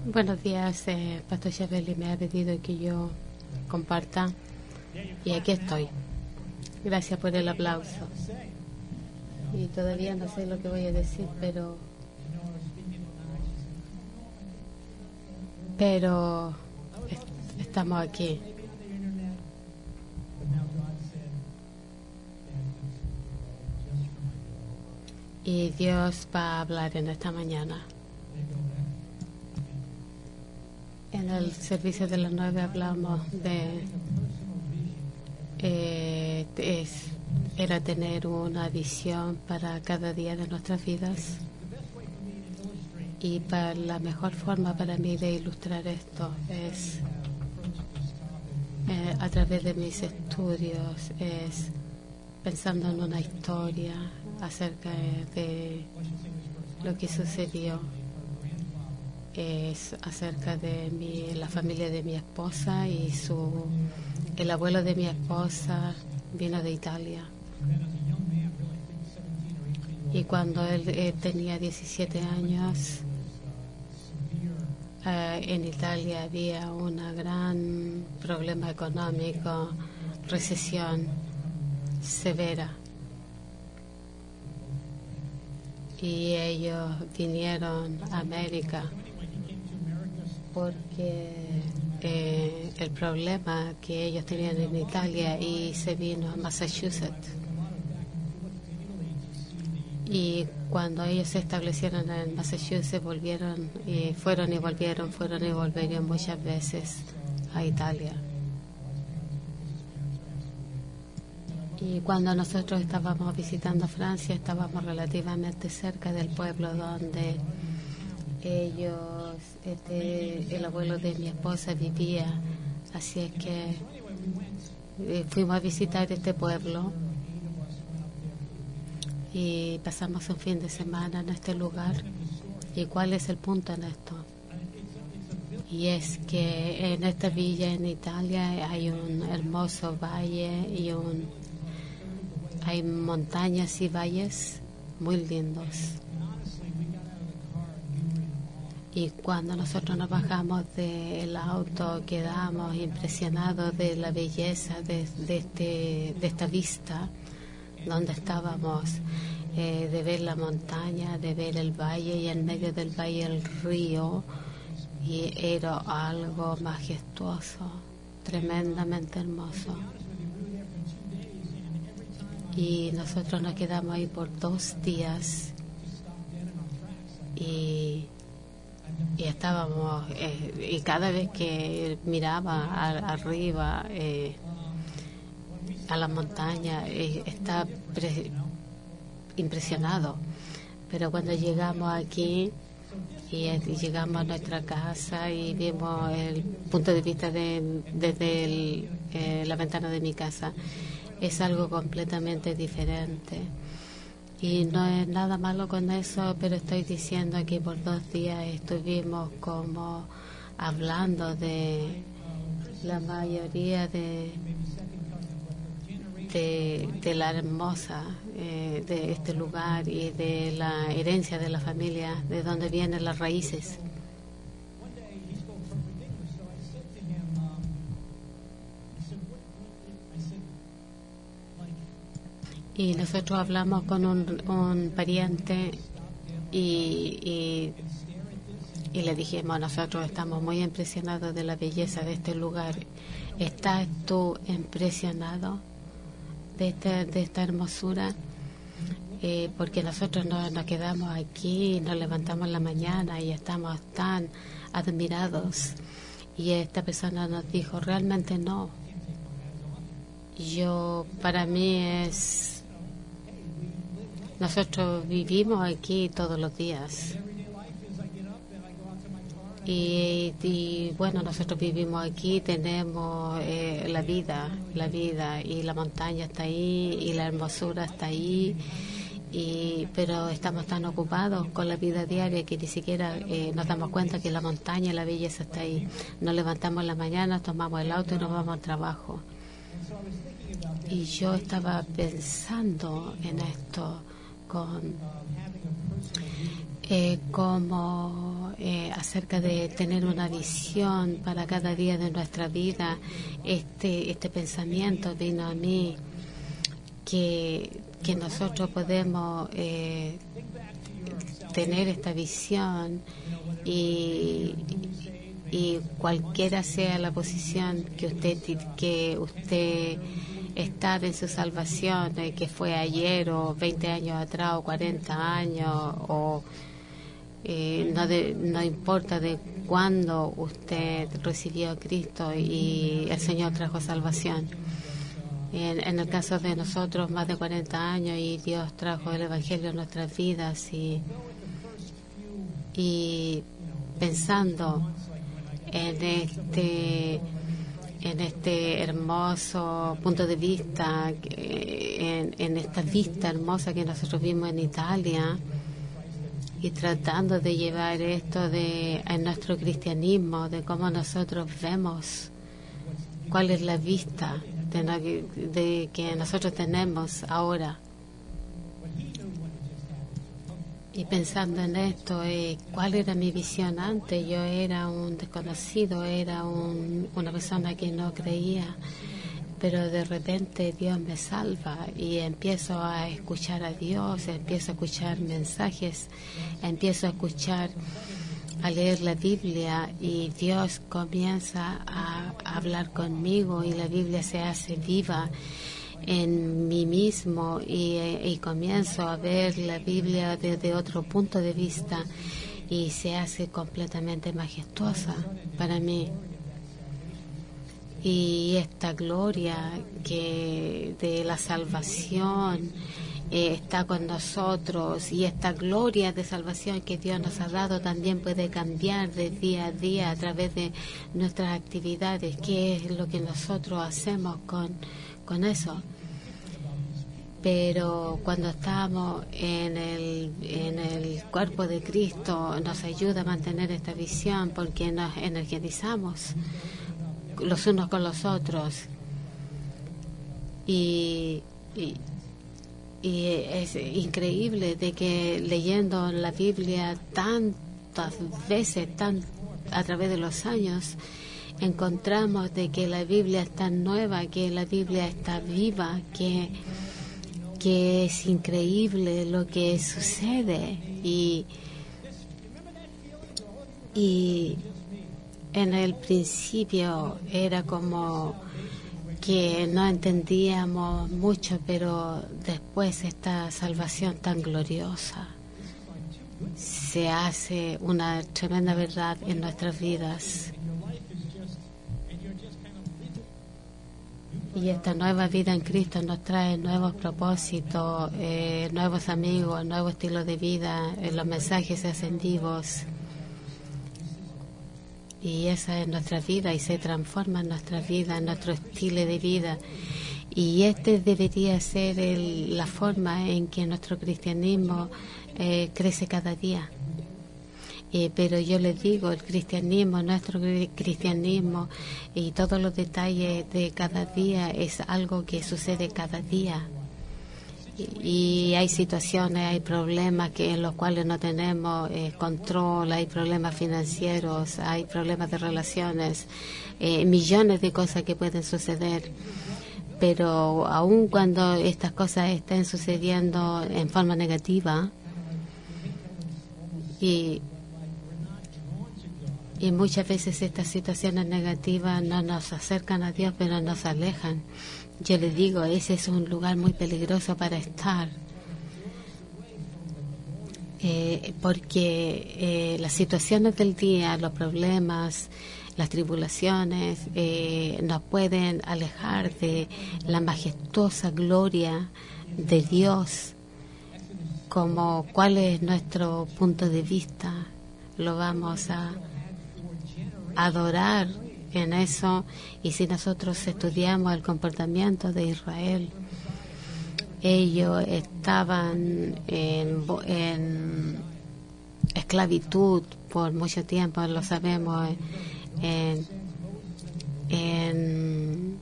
Buenos días, Pastor Chabeli me ha pedido que yo comparta y aquí estoy. Gracias por el aplauso. Y todavía no sé lo que voy a decir, pero estamos aquí. Y Dios va a hablar en esta mañana. En el servicio de las 9 hablamos era tener una visión para cada día de nuestras vidas. Y para la mejor forma para mí de ilustrar esto es a través de mis estudios, es pensando en una historia acerca de lo que sucedió. Es acerca de la familia de mi esposa y el abuelo de mi esposa vino de Italia. Y cuando él tenía 17 años, en Italia había un gran problema económico, recesión severa. Y ellos vinieron a América porque el problema que ellos tenían en Italia, y se vino a Massachusetts. Y cuando ellos se establecieron en Massachusetts, fueron y volvieron muchas veces a Italia. Y cuando nosotros estábamos visitando Francia, estábamos relativamente cerca del pueblo donde el abuelo de mi esposa vivía. Así es que fuimos a visitar este pueblo y pasamos un fin de semana en este lugar. ¿Y cuál es el punto en esto? Y es que en esta villa en Italia hay un hermoso valle y hay montañas y valles muy lindos. Y cuando nosotros nos bajamos del auto, quedamos impresionados de la belleza de esta vista donde estábamos, de ver la montaña, de ver el valle y en medio del valle el río. Y era algo majestuoso, tremendamente hermoso. Y nosotros nos quedamos ahí por 2 días y estábamos, y cada vez que miraba arriba a la montaña, estaba impresionado. Pero cuando llegamos aquí y llegamos a nuestra casa y vimos el punto de vista desde la ventana de mi casa, es algo completamente diferente. Y no es nada malo con eso, pero estoy diciendo que por 2 días estuvimos como hablando de la mayoría de la hermosa de este lugar y de la herencia de la familia, de donde vienen las raíces. Y nosotros hablamos con un pariente y le dijimos, nosotros estamos muy impresionados de la belleza de este lugar. ¿Estás tú impresionado de esta hermosura? Porque nosotros nos quedamos aquí, nos levantamos en la mañana y estamos tan admirados. Y esta persona nos dijo, realmente no. Para mí nosotros vivimos aquí todos los días. Y bueno, nosotros vivimos aquí, tenemos la vida y la montaña está ahí y la hermosura está ahí, pero estamos tan ocupados con la vida diaria que ni siquiera nos damos cuenta que la montaña y la belleza está ahí. Nos levantamos en la mañana, tomamos el auto y nos vamos al trabajo. Y yo estaba pensando en esto como acerca de tener una visión para cada día de nuestra vida. Este pensamiento vino a mí que nosotros podemos tener esta visión y cualquiera sea la posición que usted está en su salvación, que fue ayer o 20 años atrás o 40 años o no importa de cuándo usted recibió a Cristo y el Señor trajo salvación. En el caso de nosotros, más de 40 años y Dios trajo el Evangelio en nuestras vidas y pensando en este hermoso punto de vista, en esta vista hermosa que nosotros vimos en Italia, y tratando de llevar esto en nuestro cristianismo, de cómo nosotros vemos, cuál es la vista de que nosotros tenemos ahora. Y pensando en esto, ¿cuál era mi visión antes? Yo era un desconocido, era una persona que no creía, pero de repente Dios me salva y empiezo a escuchar a Dios, empiezo a escuchar mensajes, empiezo a leer la Biblia y Dios comienza a hablar conmigo y la Biblia se hace viva en mí mismo y comienzo a ver la Biblia desde otro punto de vista y se hace completamente majestuosa para mí. Y esta gloria que de la salvación está con nosotros, y esta gloria de salvación que Dios nos ha dado también puede cambiar de día a día a través de nuestras actividades, qué es lo que nosotros hacemos con eso. Pero cuando estamos en el cuerpo de Cristo nos ayuda a mantener esta visión porque nos energizamos los unos con los otros y es increíble de que leyendo la Biblia tantas veces a través de los años encontramos de que la Biblia es tan nueva, que la Biblia está viva, que es increíble lo que sucede y en el principio era como que no entendíamos mucho, pero después esta salvación tan gloriosa se hace una tremenda verdad en nuestras vidas. Y esta nueva vida en Cristo nos trae nuevos propósitos, nuevos amigos, nuevo estilo de vida, los mensajes se hacen vivos. Y esa es nuestra vida y se transforma en nuestra vida, en nuestro estilo de vida. Y debería ser la forma en que nuestro cristianismo crece cada día. Pero yo les digo, el cristianismo, nuestro cristianismo y todos los detalles de cada día es algo que sucede cada día. Y hay situaciones, hay problemas en los cuales no tenemos control, hay problemas financieros, hay problemas de relaciones, millones de cosas que pueden suceder. Pero aun cuando estas cosas estén sucediendo en forma negativa y muchas veces estas situaciones negativas no nos acercan a Dios, pero nos alejan. Yo les digo, ese es un lugar muy peligroso para estar. Porque las situaciones del día, los problemas, las tribulaciones nos pueden alejar de la majestuosa gloria de Dios. Como cuál es nuestro punto de vista, lo vamos a adorar en eso. Y si nosotros estudiamos el comportamiento de Israel, ellos estaban en esclavitud por mucho tiempo, lo sabemos, en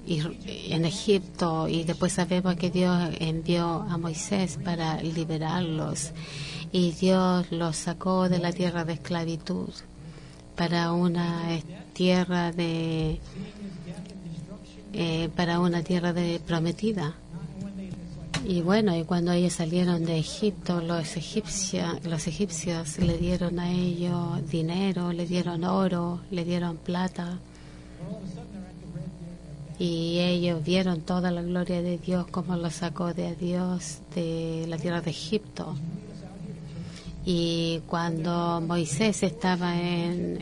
Egipto, y después sabemos que Dios envió a Moisés para liberarlos. y Dios los sacó de la tierra de esclavitud para una tierra de prometida. Y bueno, y cuando ellos salieron de Egipto, los egipcios le dieron a ellos dinero, le dieron oro, le dieron plata. Y ellos vieron toda la gloria de Dios, como los sacó de Dios de la tierra de Egipto. Y cuando Moisés estaba en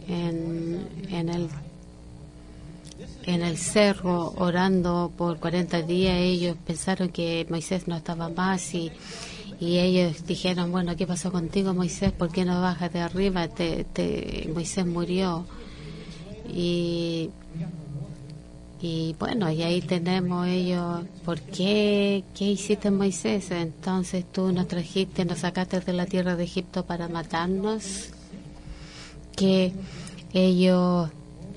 el cerro orando por 40 días, ellos pensaron que Moisés no estaba más y ellos dijeron, bueno, ¿qué pasó contigo, Moisés? ¿Por qué no bajas de arriba? Moisés murió. Y bueno, y ahí tenemos ellos, ¿por qué? ¿Qué hiciste, Moisés? Entonces tú nos trajiste, nos sacaste de la tierra de Egipto para matarnos. Que ellos...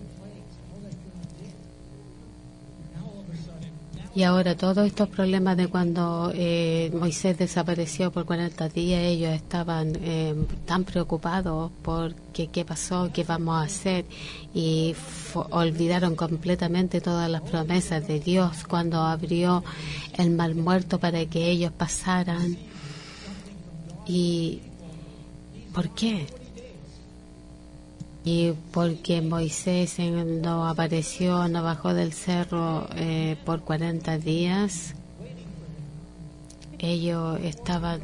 Y ahora todos estos problemas de cuando Moisés desapareció por 40 días, ellos estaban tan preocupados por qué pasó, qué vamos a hacer, y olvidaron completamente todas las promesas de Dios cuando abrió el mar muerto para que ellos pasaran. ¿Y por qué? Y porque Moisés no apareció, no bajó del cerro por 40 días, ellos estaban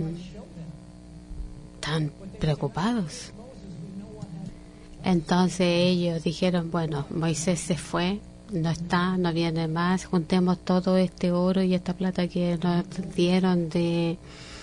tan preocupados. Entonces ellos dijeron, bueno, Moisés se fue, no está, no viene más, juntemos todo este oro y esta plata que nos dieron en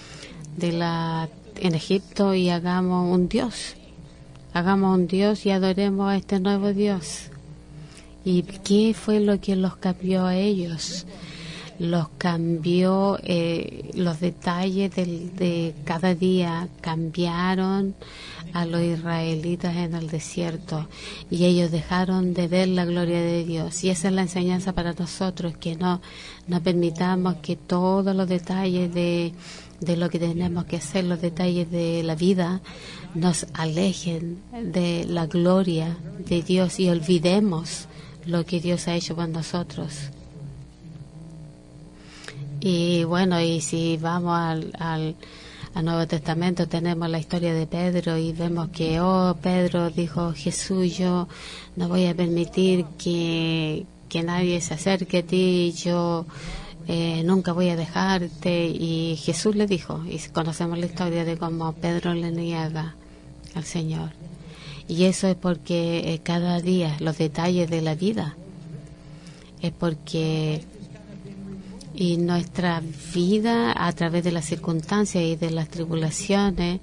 Egipto y hagamos un Dios. Hagamos un Dios y adoremos a este nuevo Dios. ¿Y qué fue lo que los cambió a ellos? Los cambió, los detalles de cada día cambiaron a los israelitas en el desierto, y ellos dejaron de ver la gloria de Dios. Y esa es la enseñanza para nosotros, que no permitamos que todos los detalles de lo que tenemos que hacer, los detalles de la vida, nos alejen de la gloria de Dios y olvidemos lo que Dios ha hecho con nosotros. Y bueno, y si vamos al Nuevo Testamento, tenemos la historia de Pedro y vemos que, Pedro dijo, Jesús, yo no voy a permitir que nadie se acerque a ti, yo nunca voy a dejarte. Y Jesús le dijo, y conocemos la historia de cómo Pedro le niega al Señor. Y eso es porque cada día, los detalles de la vida, es porque y nuestra vida a través de las circunstancias y de las tribulaciones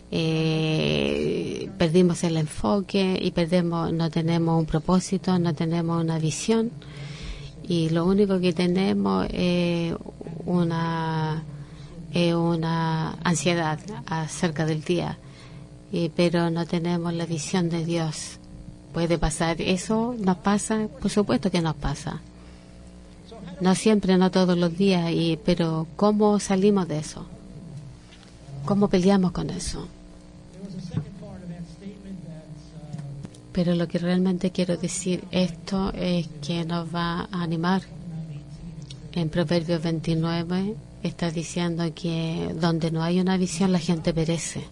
perdimos el enfoque y no tenemos un propósito, no tenemos una visión, y lo único que tenemos es una ansiedad acerca del día, pero no tenemos la visión de Dios. ¿Puede pasar eso? ¿Nos pasa? Por supuesto que nos pasa. No siempre, no todos los días, pero ¿cómo salimos de eso? ¿Cómo peleamos con eso? Pero lo que realmente quiero decir esto es que nos va a animar. En Proverbios 29 está diciendo que donde no hay una visión la gente perece.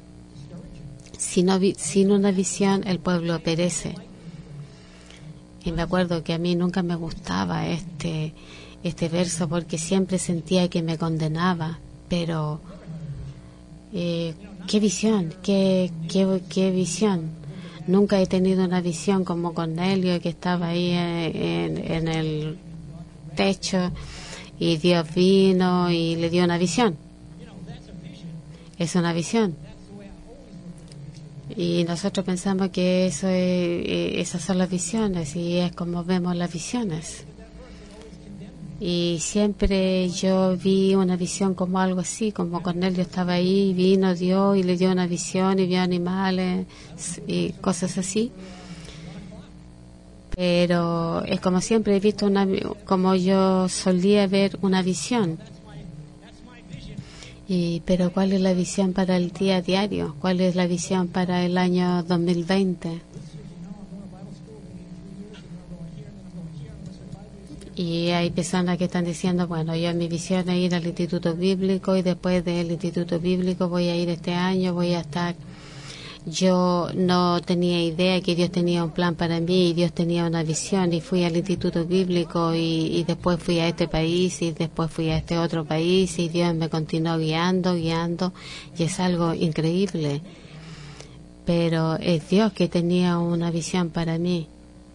Sin una visión el pueblo perece. Y me acuerdo que a mí nunca me gustaba este verso porque siempre sentía que me condenaba, pero ¿qué visión? ¿Qué visión? Nunca he tenido una visión como Cornelio, que estaba ahí en el techo y Dios vino y le dio una visión. Es una visión. Y nosotros pensamos que esas son las visiones, y es como vemos las visiones. Y siempre yo vi una visión como algo así, como Cornelio estaba ahí, vino Dios y le dio una visión y vio animales y cosas así. Pero es como siempre he visto como yo solía ver una visión. Pero ¿cuál es la visión para el día a diario? ¿Cuál es la visión para el año 2020? Y hay personas que están diciendo, bueno, yo mi visión es ir al instituto bíblico y después del instituto bíblico voy a ir este año, voy a estar... Yo no tenía idea que Dios tenía un plan para mí y Dios tenía una visión, y fui al instituto bíblico y después fui a este país y después fui a este otro país y Dios me continuó guiando y es algo increíble. Pero es Dios que tenía una visión para mí.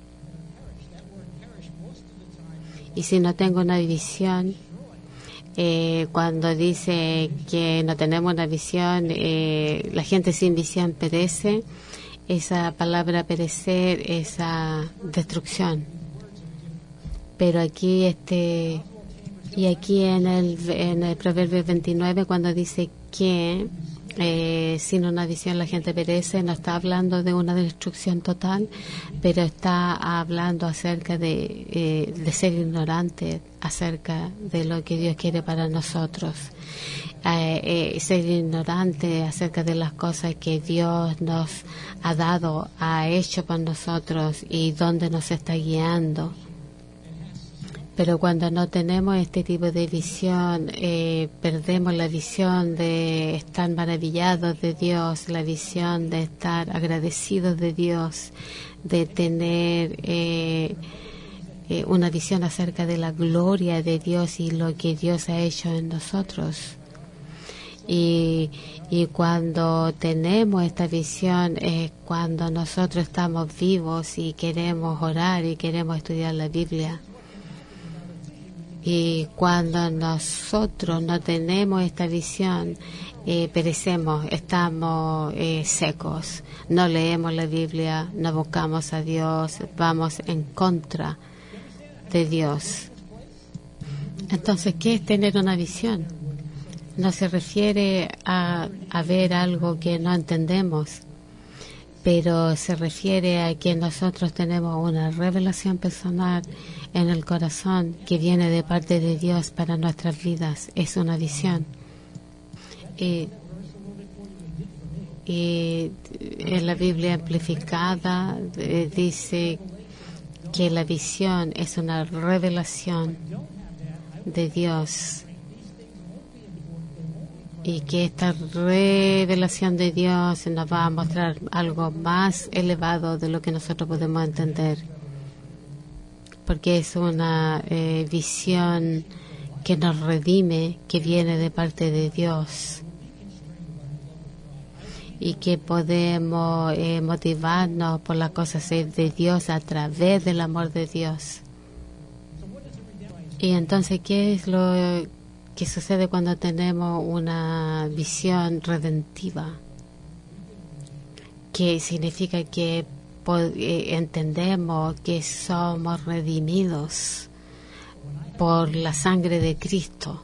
Y si no tengo una visión, cuando dice que no tenemos una visión, la gente sin visión perece. Esa palabra perecer es destrucción. Pero aquí aquí en el Proverbio 29, cuando dice que sin una visión la gente perece, no está hablando de una destrucción total, pero está hablando acerca de ser ignorante acerca de lo que Dios quiere para nosotros, ser ignorante acerca de las cosas que Dios nos ha dado, ha hecho por nosotros y dónde nos está guiando. Pero cuando no tenemos este tipo de visión, perdemos la visión de estar maravillados de Dios, la visión de estar agradecidos de Dios, de tener una visión acerca de la gloria de Dios y lo que Dios ha hecho en nosotros. Y cuando tenemos esta visión es cuando nosotros estamos vivos y queremos orar y queremos estudiar la Biblia. Y cuando nosotros no tenemos esta visión, perecemos, estamos secos, no leemos la Biblia, no buscamos a Dios, vamos en contra de Dios. Entonces, ¿qué es tener una visión? No se refiere a ver algo que no entendemos, pero se refiere a que nosotros tenemos una revelación personal en el corazón que viene de parte de Dios para nuestras vidas. Es una visión. Y en la Biblia amplificada dice que la visión es una revelación de Dios, y que esta revelación de Dios nos va a mostrar algo más elevado de lo que nosotros podemos entender, porque es una visión que nos redime, que viene de parte de Dios, y que podemos motivarnos por las cosas de Dios a través del amor de Dios. Y entonces, ¿qué es lo que sucede cuando tenemos una visión redentiva? Que significa que entendemos que somos redimidos por la sangre de Cristo.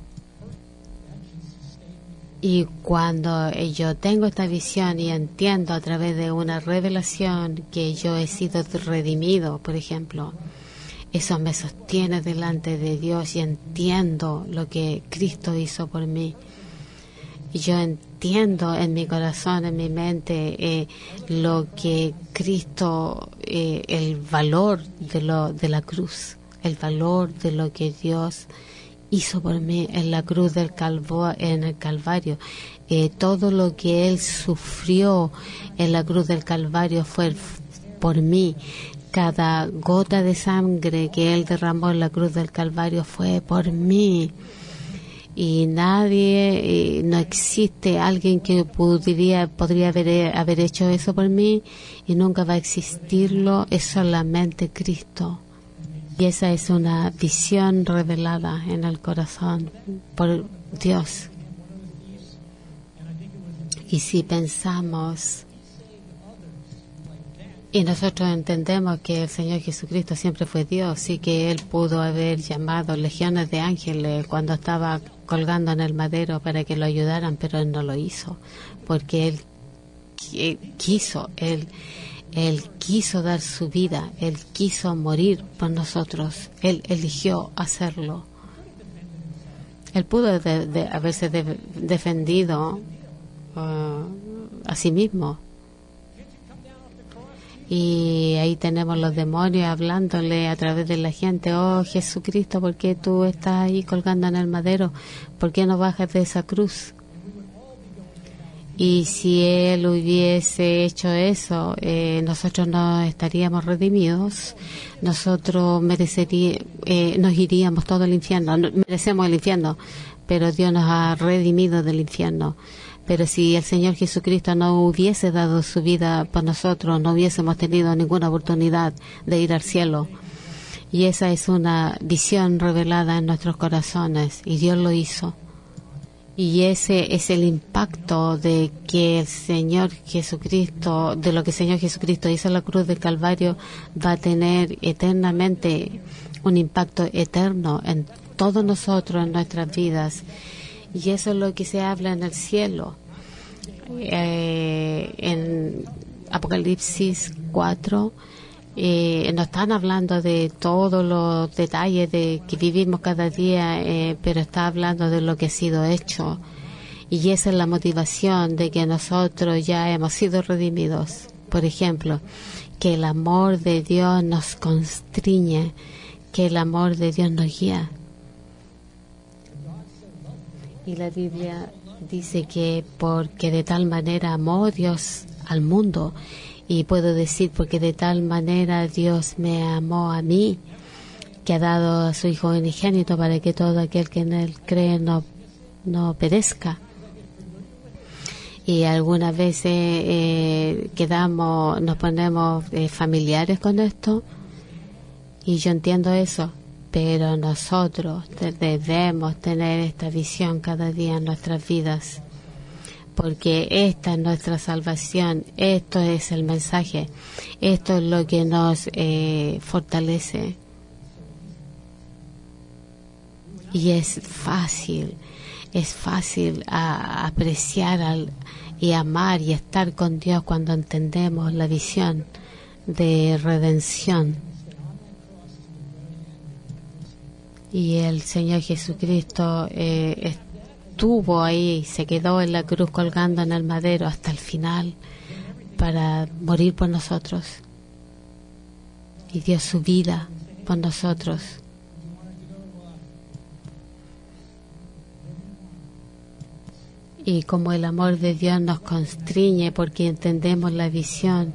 Y cuando yo tengo esta visión y entiendo a través de una revelación que yo he sido redimido, por ejemplo, eso me sostiene delante de Dios y entiendo lo que Cristo hizo por mí. Y yo entiendo en mi corazón, en mi mente, lo que Cristo, el valor de la cruz, el valor de lo que Dios hizo por mí en la cruz en el Calvario. Todo lo que Él sufrió en la cruz del Calvario fue por mí. Cada gota de sangre que Él derramó en la cruz del Calvario fue por mí. Y nadie, no existe alguien que podría haber hecho eso por mí, y nunca va a existirlo. Es solamente Cristo. Y esa es una visión revelada en el corazón por Dios. Y si pensamos y nosotros entendemos que el Señor Jesucristo siempre fue Dios y que Él pudo haber llamado legiones de ángeles cuando estaba colgando en el madero para que lo ayudaran, pero Él no lo hizo, porque Él quiso dar su vida, Él quiso morir por nosotros, Él eligió hacerlo. Él pudo haberse defendido a sí mismo. Y ahí tenemos los demonios hablándole a través de la gente: oh Jesucristo, ¿por qué tú estás ahí colgando en el madero? ¿Por qué no bajas de esa cruz? Y si Él hubiese hecho eso, nosotros no estaríamos redimidos, nosotros nos iríamos todo al infierno. Merecemos el infierno, pero Dios nos ha redimido del infierno. Pero si el Señor Jesucristo no hubiese dado su vida por nosotros, no hubiésemos tenido ninguna oportunidad de ir al cielo. Y esa es una visión revelada en nuestros corazones, y Dios lo hizo. Y ese es el impacto de que el Señor Jesucristo, de lo que el Señor Jesucristo hizo en la cruz del Calvario, va a tener eternamente un impacto eterno en todos nosotros, en nuestras vidas. Y eso es lo que se habla en el cielo. En Apocalipsis 4 nos están hablando de todos los detalles de que vivimos cada día, pero está hablando de lo que ha sido hecho. Y esa es la motivación de que nosotros ya hemos sido redimidos. Por ejemplo, que el amor de Dios nos constriñe, que el amor de Dios nos guía. Y la Biblia dice que porque de tal manera amó Dios al mundo, y puedo decir porque de tal manera Dios me amó a mí, que ha dado a su Hijo unigénito para que todo aquel que en Él cree no perezca. Y algunas veces nos ponemos familiares con esto, y yo entiendo eso. Pero nosotros debemos tener esta visión cada día en nuestras vidas, porque esta es nuestra salvación, esto es el mensaje, esto es lo que nos fortalece. Y es fácil apreciar y amar y estar con Dios cuando entendemos la visión de redención. Y el Señor Jesucristo estuvo ahí, se quedó en la cruz colgando en el madero hasta el final para morir por nosotros. Y dio su vida por nosotros. Y como el amor de Dios nos constriñe porque entendemos la visión,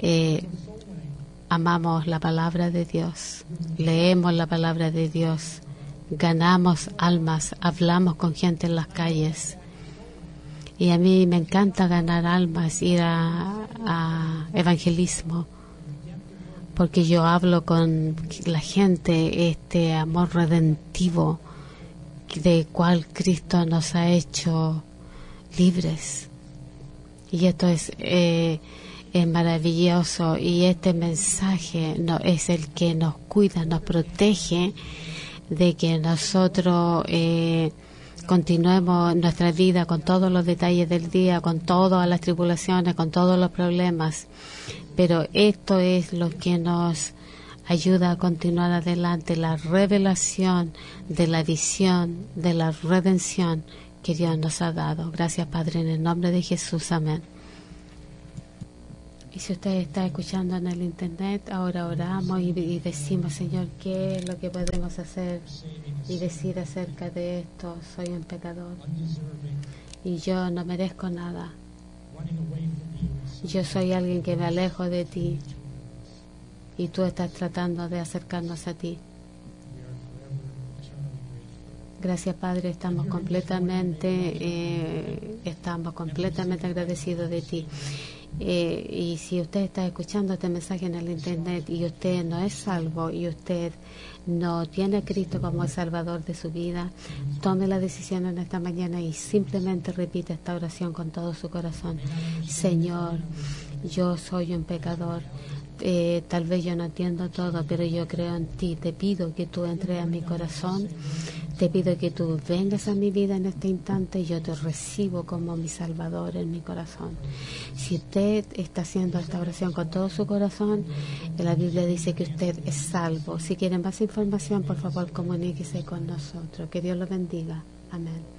amamos la palabra de Dios, leemos la palabra de Dios, ganamos almas, hablamos con gente en las calles. Y a mí me encanta ganar almas, ir a evangelismo, porque yo hablo con la gente este amor redentivo de cual Cristo nos ha hecho libres. Y esto es maravilloso, y este mensaje es el que nos cuida, nos protege de que nosotros continuemos nuestra vida con todos los detalles del día, con todas las tribulaciones, con todos los problemas, pero esto es lo que nos ayuda a continuar adelante, la revelación de la visión de la redención que Dios nos ha dado. Gracias, Padre, en el nombre de Jesús, amén. Y si usted está escuchando en el internet, ahora oramos y decimos: Señor, ¿qué es lo que podemos hacer y decir acerca de esto? Soy un pecador y yo no merezco nada. Yo soy alguien que me alejo de ti, y tú estás tratando de acercarnos a ti. Gracias, Padre, estamos completamente agradecidos de ti. Y si usted está escuchando este mensaje en el internet y usted no es salvo y usted no tiene a Cristo como el Salvador de su vida, tome la decisión en esta mañana y simplemente repite esta oración con todo su corazón. Señor, yo soy un pecador. Tal vez yo no entiendo todo, pero yo creo en ti. Te pido que tú entres a mi corazón. Te pido que tú vengas a mi vida en este instante y yo te recibo como mi Salvador en mi corazón. Si usted está haciendo esta oración con todo su corazón, la Biblia dice que usted es salvo. Si quieren más información, por favor, comuníquese con nosotros. Que Dios lo bendiga. Amén.